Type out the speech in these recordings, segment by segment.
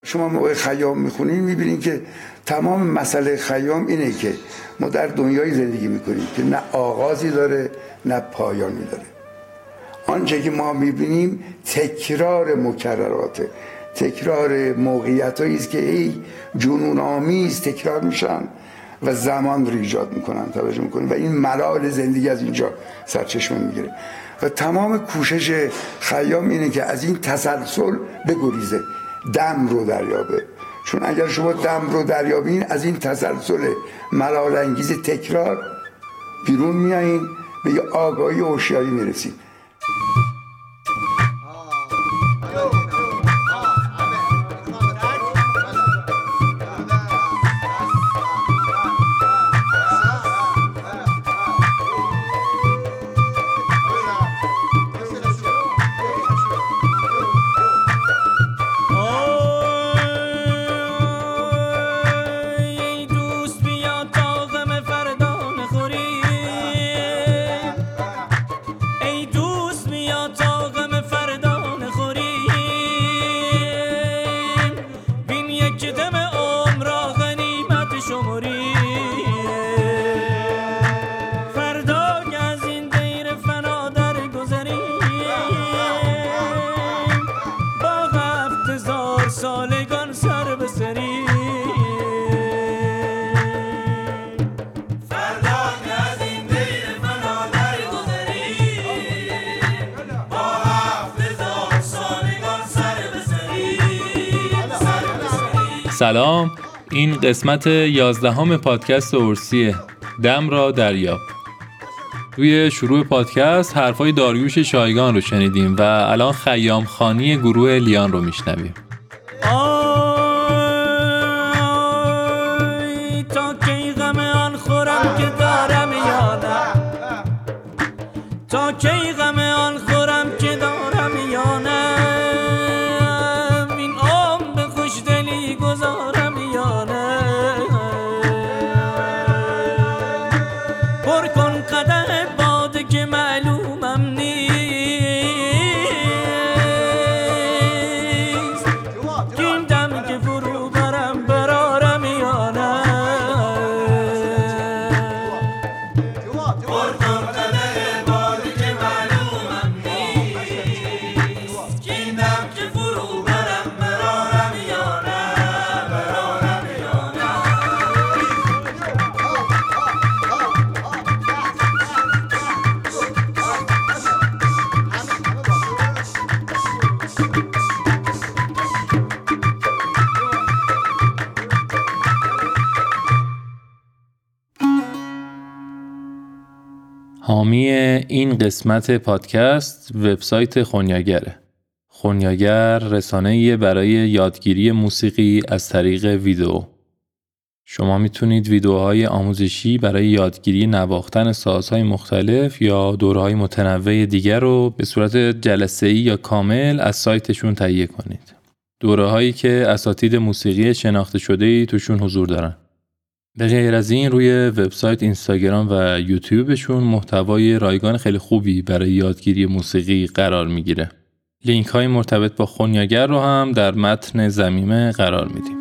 شما موقع خیام میخونین میبینین که تمام مسئله خیام اینه که ما در دنیای زندگی میکنیم که نه آغازی داره نه پایانی داره. آنچه که ما میبینیم تکرار مکرراته، تکرار موقعیتایی است که ای جنون آمیز تکرار میشن و زمان رو ایجاد میکنن. توجه میکنین؟ و این ملال زندگی از اینجا سرچشمه میگیره و تمام کوشش خیام اینه که از این تسلسل بگریزه، دم رو دریابه. چون اگر شما دم رو دریابین از این تسلسل ملال انگیز تکرار بیرون میایین، به یه آگاهی و هوشیاری میرسید. سلام، این قسمت 11 پادکست ارسیه، دم را دریاب. توی شروع پادکست حرفای داریوش شایگان رو شنیدیم و الان خیام خانی گروه لیان رو میشنویم. تا کی غم آن خورم که دارم یادم، تا کی غم آن خورم که دارم یادم، این عمر خوشدلی گذارم یادم. پر کن قدح باده که معلومم نیست، این دم که فرو برم برارم یادم. پر کن قدح باده که معلومم نیست، این دم که فرو برم برارم یادم، برارم یادم. حامی این قسمت پادکست وبسایت خونیاگره. خونیاگر رسانه‌ای برای یادگیری موسیقی از طریق ویدیو. شما میتونید ویدیوهای آموزشی برای یادگیری نواختن سازهای مختلف یا دوره‌های متنوع دیگر رو به صورت جلسه‌ای یا کامل از سایتشون تهیه کنید. دوره‌هایی که اساتید موسیقی شناخته شده‌ای توشون حضور دارن. به غیر از این روی وبسایت، اینستاگرام و یوتیوبشون محتوای رایگان خیلی خوبی برای یادگیری موسیقی قرار میگیره. لینک های مرتبط با خونیاگر رو هم در متن ضمیمه قرار میدیم.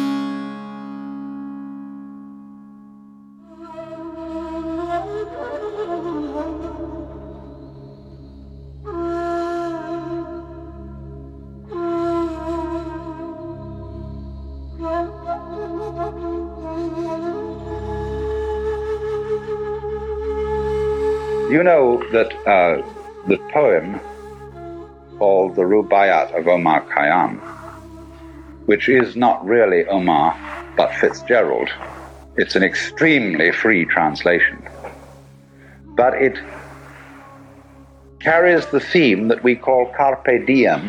You know that the poem called the Rubaiyat of Omar Khayyam, which is not really Omar but Fitzgerald. It's an extremely free translation. But it carries the theme that we call Carpe Diem,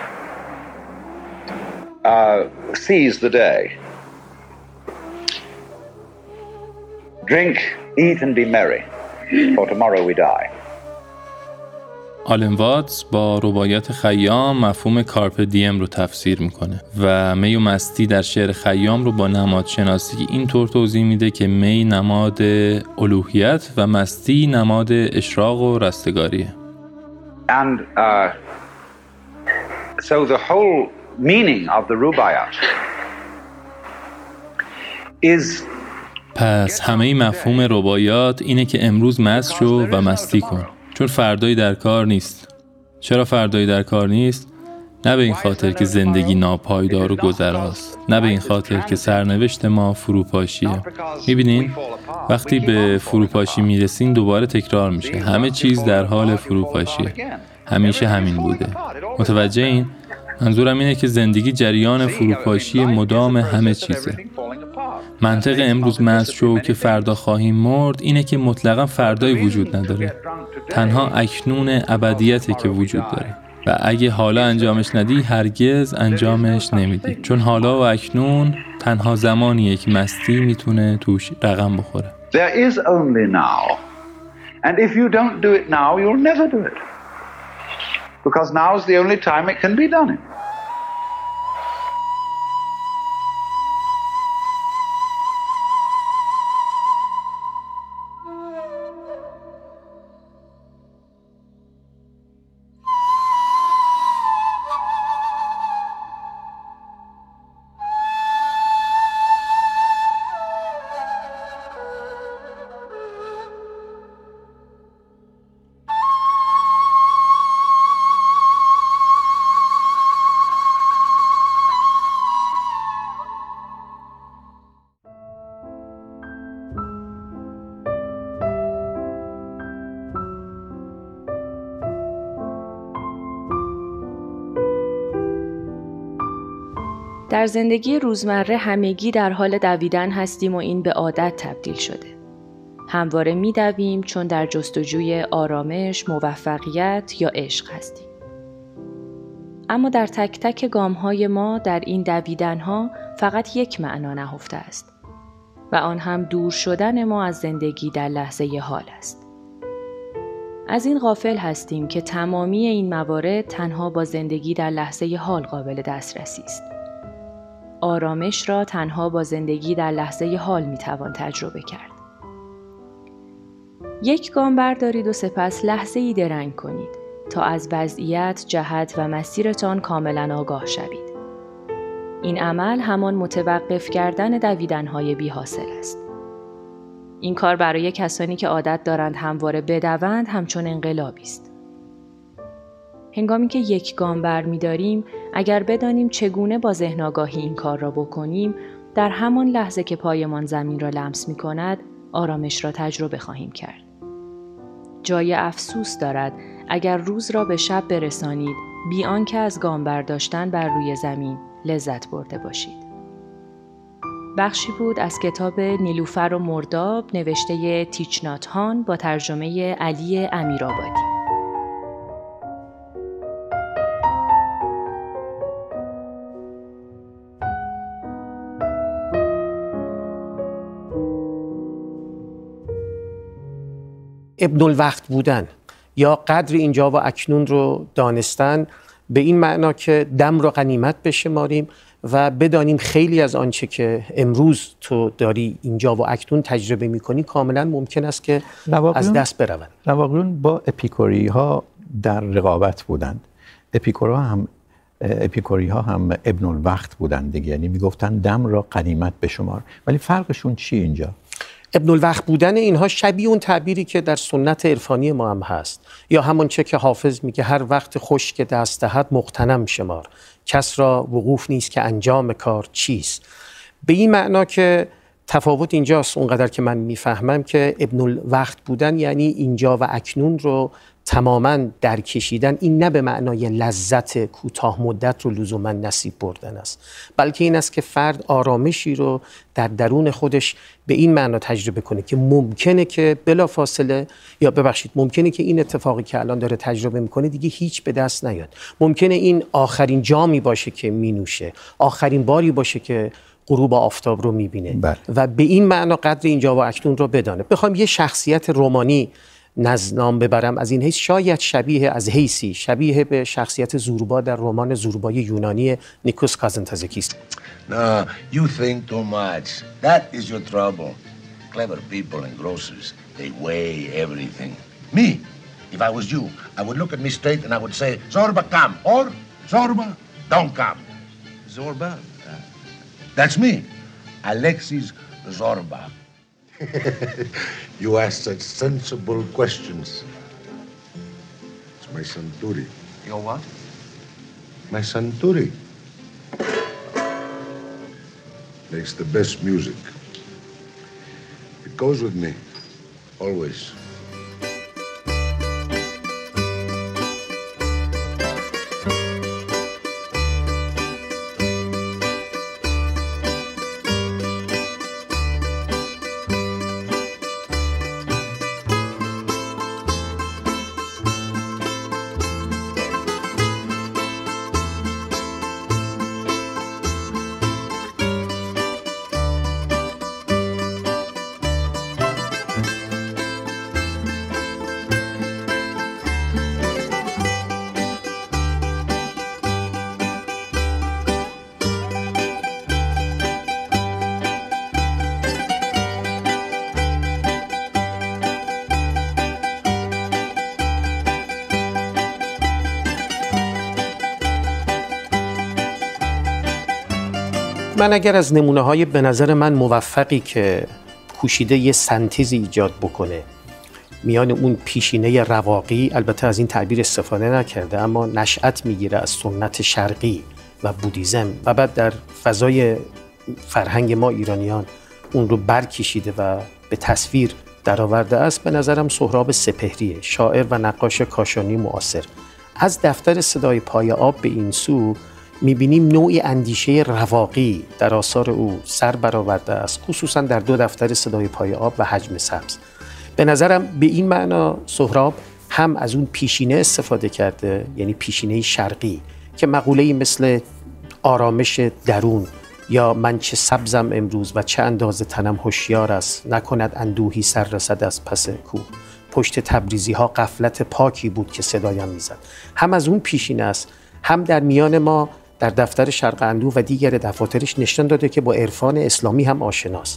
seize the day. Drink, eat and be merry, for tomorrow we die. آلن واتس با رباعیات خیام مفهوم کارپ دیم رو تفسیر میکنه و می و مستی در شعر خیام رو با نمادشناسی اینطور توضیح میده که می نماد الوهیت و مستی نماد اشراق و رستگاریه. And so the whole meaning of the Rubaiyat is پس همه مفهوم رباعیات اینه که امروز مست شو و مستی کن، چون فردایی در کار نیست. چرا فردایی در کار نیست؟ نه به این خاطر که زندگی ناپایدار و گذراست، نه به این خاطر که سرنوشت ما فروپاشیه. میبینین؟ وقتی به فروپاشی میرسین دوباره تکرار میشه. همه چیز در حال فروپاشیه. همیشه همین بوده. متوجه این؟ منظورم اینه که زندگی جریان فروپاشی مدام همه چیزه. منطق امروز مست شو که فردا خواهیم مرد اینه که مطلقا فردایی وجود نداره. تنها اکنون ابدیتی که وجود داره و اگه حالا انجامش ندی هرگز انجامش نمیدی، چون حالا و اکنون تنها زمانیه که مستی میتونه توش رقم بخوره. There is only now. And if you don't do it now, you'll never do it. Because now is the only time it can be done in. در زندگی روزمره همگی در حال دویدن هستیم و این به عادت تبدیل شده. همواره می‌دویم چون در جستجوی آرامش، موفقیت یا عشق هستیم. اما در تک تک گام‌های ما در این دویدن‌ها فقط یک معنا نهفته است و آن هم دور شدن ما از زندگی در لحظه حال است. از این غافل هستیم که تمامی این موارد تنها با زندگی در لحظه حال قابل دسترسی است. آرامش را تنها با زندگی در لحظه حال میتوان تجربه کرد. یک گام بردارید و سپس لحظه‌ای درنگ کنید تا از وضعیت، جهت و مسیرتان کاملا آگاه شوید. این عمل همان متوقف کردن دویدن‌های بی‌حاصل است. این کار برای کسانی که عادت دارند همواره بدوند همچون انقلابی است. هنگامی که یک گام برمی‌داریم، اگر بدانیم چگونه با ذهن آگاهی این کار را بکنیم، در همان لحظه که پایمان زمین را لمس می‌کند، آرامش را تجربه خواهیم کرد. جای افسوس دارد اگر روز را به شب برسانید بی آنکه از گام برداشتن بر روی زمین لذت برده باشید. بخشی بود از کتاب نیلوفر و مرداب نوشته تیچ نات هان با ترجمه علی امیرآبادی. ابن الوقت بودن یا قدر اینجا و اکنون رو دانستن به این معنا که دم رو غنیمت بشماریم و بدانیم خیلی از آنچه که امروز تو داری اینجا و اکنون تجربه میکنی کاملا ممکن است که از دست بروند. رواقیون با اپیکوری ها در رقابت بودند. اپیکوری ها هم ابن الوقت بودند دیگه، یعنی میگفتن دم را غنیمت بشمار. ولی فرقشون چی اینجا؟ ابن الوقت بودن اینها شبیه اون تعبیری که در سنت عرفانی ما هم هست، یا همون چه که حافظ میگه هر وقت خوش که دست دهد مغتنم شمار، کس را وقوف نیست که انجام کار چیست. به این معنا که تفاوت اینجاست اونقدر که من میفهمم که ابن الوقت بودن یعنی اینجا و اکنون رو تماما در کشیدن. این نه به معنای لذت کوتاه مدت رو لزوما نصیب بردن است، بلکه این است که فرد آرامشی رو در درون خودش به این معنا تجربه کنه که ممکنه که بلافاصله ممکنه که این اتفاقی که الان داره تجربه میکنه دیگه هیچ به دست نیاد. ممکنه این آخرین جامی باشه که مینوشه، آخرین باری باشه که غروب آفتاب رو میبینه و به این معنا قدر اینجا و اکنون رو بدانه. بخوام یه شخصیت رمانی نام ببرم، از این حیث شاید شبیه به شخصیت زوربا در رمان زوربای یونانی نیکوس کازانتزکی است. No, you think too much. That is your trouble. Clever people and grocers, they weigh everything. Me, if I was you, I would look at me straight and I would say, Zorba, come, or Zorba, don't come. Zorba. That's me, Alexis Zorba. You ask such sensible questions. It's my son Turi. Your what? My son Turi. Makes the best music. It goes with me, always. من اگر از نمونه‌های به نظر من موفقی که کوشیده یه سنتزی ایجاد بکنه میان اون پیشینه رواقی، البته از این تعبیر استفاده نکرده اما نشأت میگیره از سنت شرقی و بودیزم و بعد در فضای فرهنگ ما ایرانیان اون رو برکشیده و به تصویر درآورده است، به نظرم سهراب سپهریه، شاعر و نقاش کاشانی معاصر. از دفتر صدای پای آب به این سو می‌بینیم نوعی اندیشه رواقی در آثار او سر برآورده است، خصوصا در دو دفتر صدای پای آب و حجم سبز. به نظرم به این معنا سهراب هم از اون پیشینه استفاده کرده، یعنی پیشینه شرقی که مقوله‌ای مثل آرامش درون یا من چه سبزم امروز و چه اندازه تنم هوشیار است، نکند اندوهی سر رسد از پس کوه، پشت تبریزی ها غفلت پاکی بود که صدایم میزد، هم از اون پیشینه است، هم در میان ما در دفتر شرق اندوه و دیگر دفاترش نشان داده که با عرفان اسلامی هم آشناست.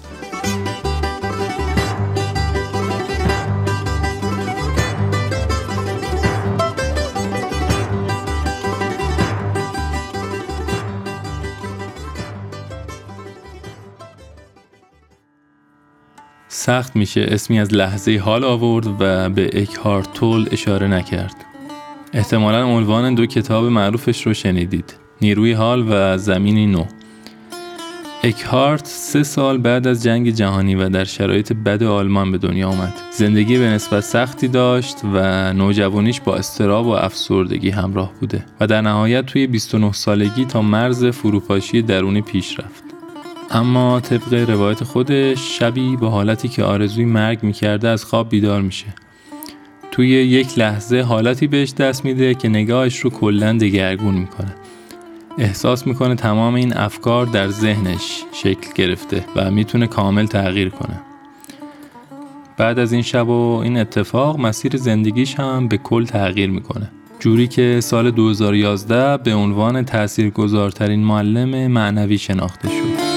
سخت میشه اسمی از لحظه حال آورد و به اکهارت تول اشاره نکرد. احتمالاً عنوان دو کتاب معروفش رو شنیدید، نیروی حال و زمینی نو. اکهارت 3 سال بعد از جنگ جهانی و در شرایط بد آلمان به دنیا آمد. زندگی به نسبت سختی داشت و نوجوانیش با اضطراب و افسردگی همراه بوده و در نهایت توی 29 سالگی تا مرز فروپاشی درونی پیش رفت. اما طبق روایت خودش شبی با حالتی که آرزوی مرگ میکرده از خواب بیدار میشه. توی یک لحظه حالتی بهش دست میده که نگاهش رو کلاً دگرگون میکنه. احساس میکنه تمام این افکار در ذهنش شکل گرفته و میتونه کامل تغییر کنه. بعد از این شب و این اتفاق مسیر زندگیش هم به کل تغییر میکنه. جوری که سال 2011 به عنوان تاثیرگذارترین معلم معنوی شناخته شد.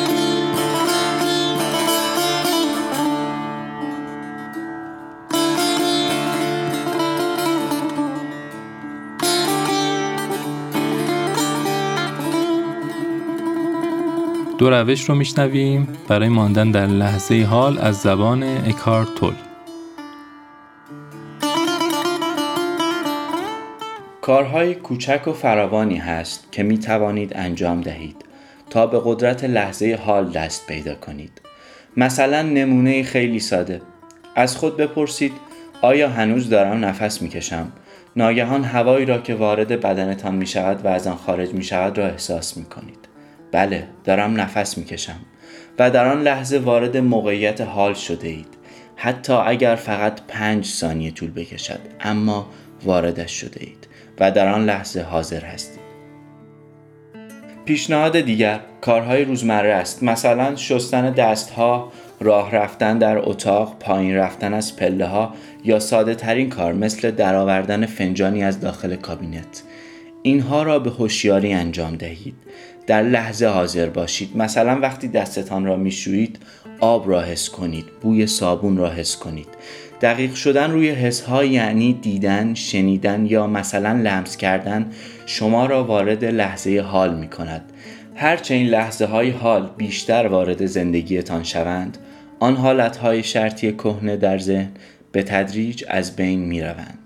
دو روش رو میشنویم برای ماندن در لحظه حال از زبان اکهارت تول. کارهای کوچک و فراوانی هست که می توانید انجام دهید تا به قدرت لحظه حال دست پیدا کنید. مثلا نمونه خیلی ساده. از خود بپرسید آیا هنوز دارم نفس میکشم؟ ناگهان هوایی را که وارد بدنتان می شود و از آن خارج می شود را احساس می کنید. بله، دارم نفس میکشم و در آن لحظه وارد موقعیت حال شده اید. حتی اگر فقط 5 ثانیه طول بکشد، اما واردش شده اید و در آن لحظه حاضر هستید. پیشنهاد دیگر کارهای روزمره است، مثلا شستن دستها، راه رفتن در اتاق، پایین رفتن از پله ها یا ساده ترین کار مثل درآوردن فنجانی از داخل کابینت. اینها را به هوشیاری انجام دهید. در لحظه حاضر باشید. مثلا وقتی دستتان را میشویید آب را حس کنید، بوی صابون را حس کنید. دقیق شدن روی حس‌ها یعنی دیدن، شنیدن یا مثلا لمس کردن شما را وارد لحظه حال می کند. هرچه این لحظه های حال بیشتر وارد زندگیتان شوند، آن حالت های شرطی کهنه در ذهن به تدریج از بین می روند.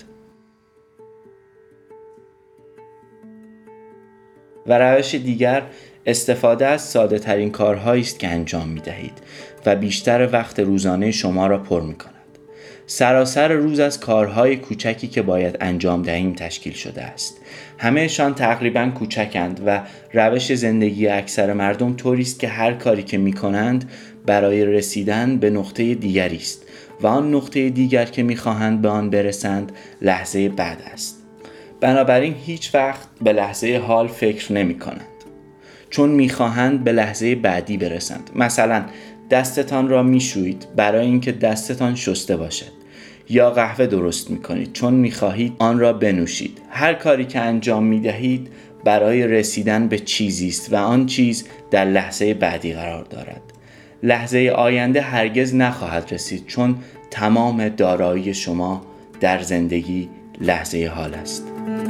و روش دیگر استفاده از ساده ترین کارهایی است که انجام می دهید و بیشتر وقت روزانه شما را پر می کند. سراسر روز از کارهای کوچکی که باید انجام دهیم تشکیل شده است. همه‌شان تقریباً کوچکند و روش زندگی اکثر مردم طوری است که هر کاری که می کنند برای رسیدن به نقطه دیگری است و آن نقطه دیگر که می خواهند به آن برسند لحظه بعد است. بنابراین هیچ وقت به لحظه حال فکر نمی کنند، چون می خواهند به لحظه بعدی برسند. مثلا دستتان را می شویید برای اینکه دستتان شسته باشد، یا قهوه درست می کنید چون می خواهید آن را بنوشید. هر کاری که انجام می دهید برای رسیدن به چیزی است و آن چیز در لحظه بعدی قرار دارد. لحظه آینده هرگز نخواهد رسید، چون تمام دارایی شما در زندگی لحظه حال است.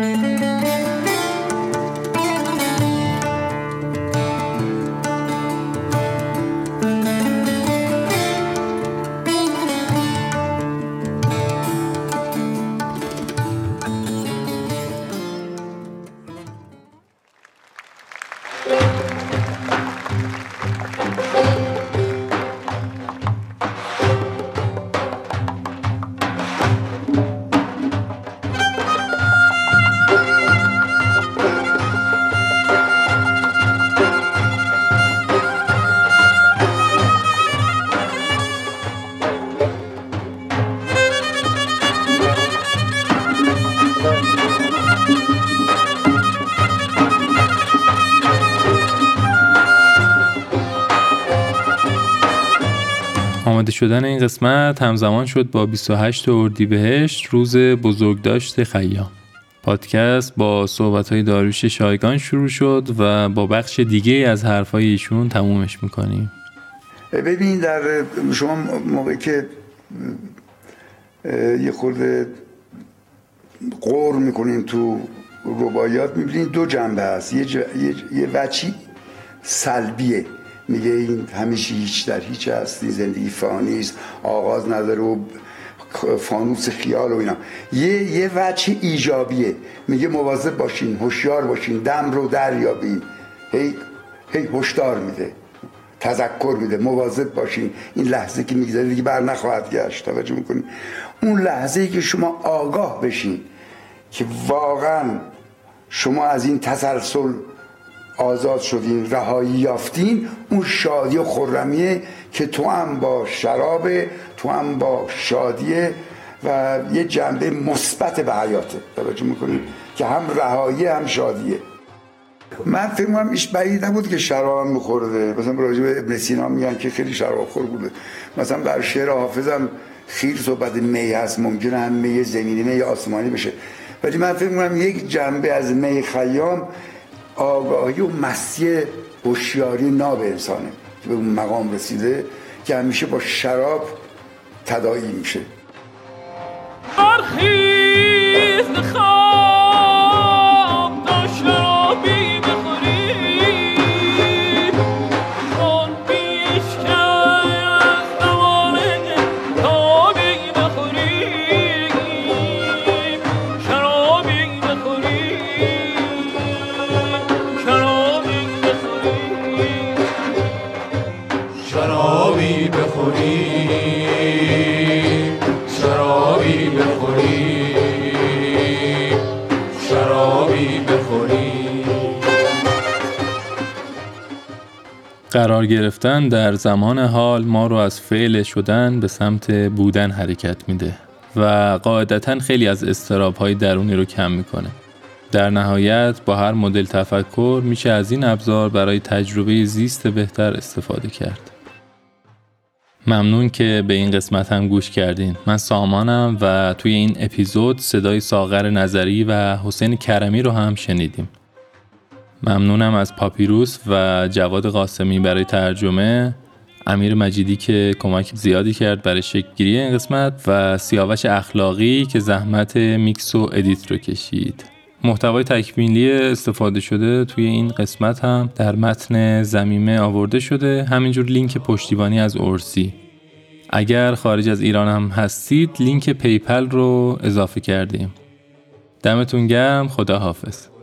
آماده شدن این قسمت همزمان شد با 28 اردیبهشت، روز بزرگداشت خیام. پادکست با صحبت‌های داریوش شایگان شروع شد و با بخش دیگه از حرفای ایشون تمومش می‌کنیم. ببین، در شما موقعی که یه خورده غور میکنین تو رباعیات میبینین دو جنبه هست. یه وجهی سلبیه، میگه این همیشه هیچ در هیچ هست، این زندگی فانی است، آغاز نداره و فانوس خیال و اینا. یه وجه ایجابیه، میگه مواظب باشین، هوشیار باشین، دم رو دریابین، هی هشدار میده، تذکر میده، مواظب باشین، این لحظه که میگذره دیگه بر نخواهد گشت. توجه میکنین؟ اون لحظه‌ای که شما آگاه بشین که واقعا شما از این تسلسل آزاد شدین، رهایی یافتین، اون شادی و خرمیه که تو هم با شرابه، تو هم با شادیه و یه جنبه مثبت به حیاته. توجه میکنین که هم رهایی هم شادیه. من فکر می‌کنم ایش بعید نبود که شراب هم می‌خورده. مثلا راجع به ابن سینا میگن که خیلی شراب خور بوده. مثلا بر شعر حافظم خیلی صحبت می هست، ممکنه هم می زمینی می آسمانی بشه، ولی من فکر می‌کنم یک جنبه از می خیام آگاهی و مستی هوشیاری ناب انسانه که به اون مقام رسیده که همیشه با شراب تداعی میشه. قرار گرفتن در زمان حال ما رو از فعل شدن به سمت بودن حرکت میده و قاعدتاً خیلی از اضطراب‌های درونی رو کم میکنه. در نهایت با هر مدل تفکر میشه از این ابزار برای تجربه زیست بهتر استفاده کرد. ممنون که به این قسمت هم گوش کردین. من سامانم و توی این اپیزود صدای ساغر نظری و حسین کرمی رو هم شنیدیم. ممنونم از پاپیروس و جواد قاسمی برای ترجمه، امیر مجیدی که کمک زیادی کرد برای شکل‌گیری این قسمت و سیاوش اخلاقی که زحمت میکس و ادیت رو کشید. محتوای تکمیلی استفاده شده توی این قسمت هم در متن ضمیمه آورده شده، همینجور لینک پشتیبانی از ارسی. اگر خارج از ایران هم هستید لینک پیپل رو اضافه کردیم. دمتون گرم، خدا حافظ.